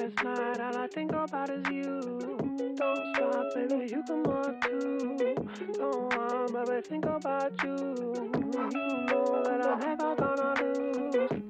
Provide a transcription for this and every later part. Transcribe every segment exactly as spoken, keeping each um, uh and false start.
last night, all I think about is you. Don't stop, baby, you can walk too. Go on, baby, think about you. You know that I'm never gonna lose.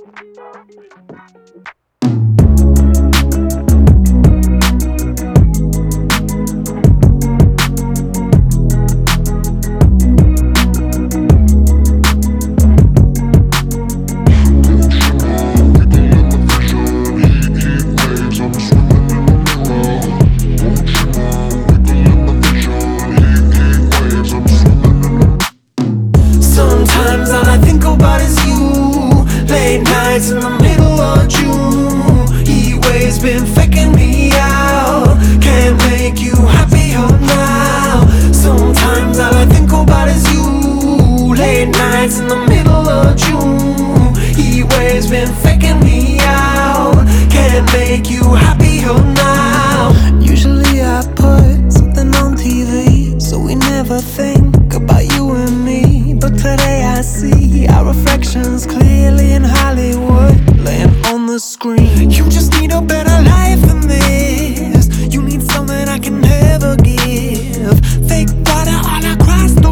Sometimes all I think about is you. Late nights in the middle of June. Heat waves been faking me out. Can't make you happier now. Sometimes all I think about is you. Late nights in the middle of June. Heat waves been faking me out. Can't make you happier now. Usually I put something on T V, so we never think about you and me. But today I see our reflections clearly in Hollywood, laying on the screen. You just need a better life than this. You need something I can never give. Fake water all across the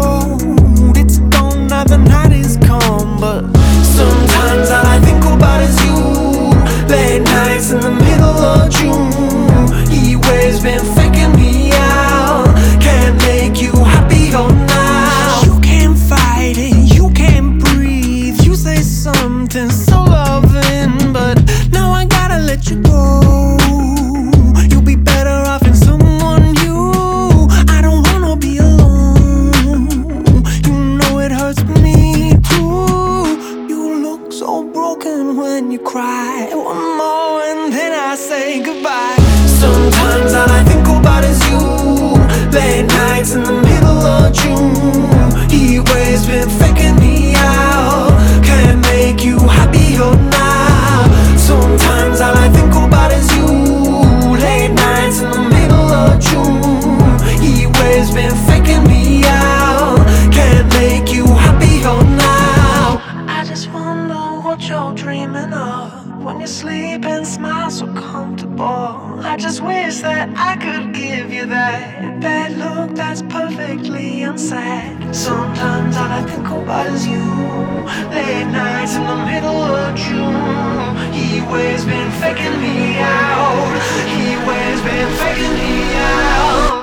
road. It's gone now, the night is come. But sometimes all I think about is you. Late nights in the middle of June. Heat waves been faking me out. Can't make you happier now. You can't fight it, you can't breathe. You say something so loving, but now I gotta let you go. You'll be better off in someone new. I don't wanna be alone. You know it hurts me too. You look so broken when you cry. One more and then I say goodbye. Sometimes all I think about is you. Late nights in the middle of June. Heat waves been faking me out. Can't make you happier now. Sometimes all I think about is you. Late nights in the middle of June. Heat waves been faking me out. Can't make you happier now. I just wonder what you're dreaming of when you sleep and smile so comfortable. I just wish that I could give you that bad look that's perfectly unsaid. Sometimes all I think about is you. Late nights in the middle of June. Heat waves been faking me out. Heat waves been faking me out.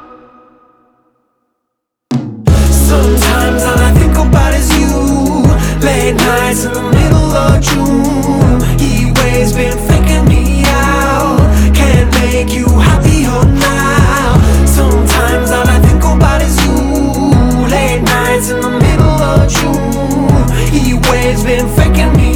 Sometimes all I think about is you. Late nights in the middle of June. Heat waves been faking me out. Can't make you happier now. Sometimes all I think about is you. Late nights in the middle of June. Heat waves been faking me